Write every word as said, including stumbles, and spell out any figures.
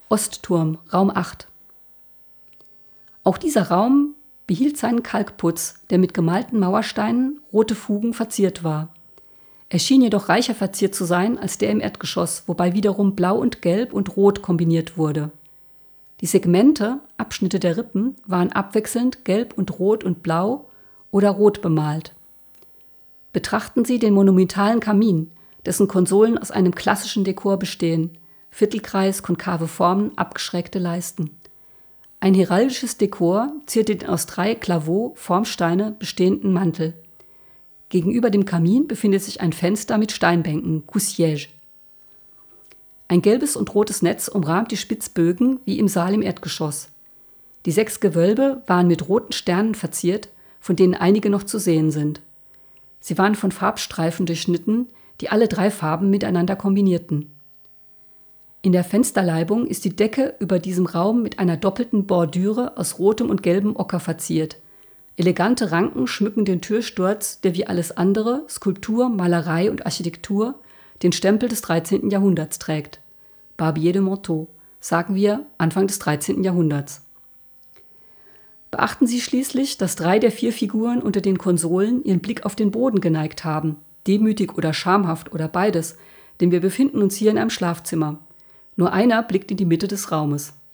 Ostturm, Raum acht. Auch dieser Raum behielt seinen Kalkputz, der mit gemalten Mauersteinen, rote Fugen verziert war. Er schien jedoch reicher verziert zu sein als der im Erdgeschoss, wobei wiederum Blau und Gelb und Rot kombiniert wurde. Die Segmente, Abschnitte der Rippen, waren abwechselnd gelb und rot und blau oder rot bemalt. Betrachten Sie den monumentalen Kamin, dessen Konsolen aus einem klassischen Dekor bestehen: Viertelkreis, konkave Formen, abgeschrägte Leisten. Ein heraldisches Dekor ziert den aus drei Claveaux, Formsteine, bestehenden Mantel. Gegenüber dem Kamin befindet sich ein Fenster mit Steinbänken, Coussièges. Ein gelbes und rotes Netz umrahmt die Spitzbögen wie im Saal im Erdgeschoss. Die sechs Gewölbe waren mit roten Sternen verziert, von denen einige noch zu sehen sind. Sie waren von Farbstreifen durchschnitten, die alle drei Farben miteinander kombinierten. In der Fensterleibung ist die Decke über diesem Raum mit einer doppelten Bordüre aus rotem und gelbem Ocker verziert. Elegante Ranken schmücken den Türsturz, der wie alles andere, Skulptur, Malerei und Architektur, den Stempel des dreizehnten Jahrhunderts trägt. Barbier de Montaut, sagen wir Anfang des dreizehnten Jahrhunderts. Beachten Sie schließlich, dass drei der vier Figuren unter den Konsolen ihren Blick auf den Boden geneigt haben, demütig oder schamhaft oder beides, denn wir befinden uns hier in einem Schlafzimmer. Nur einer blickt in die Mitte des Raumes.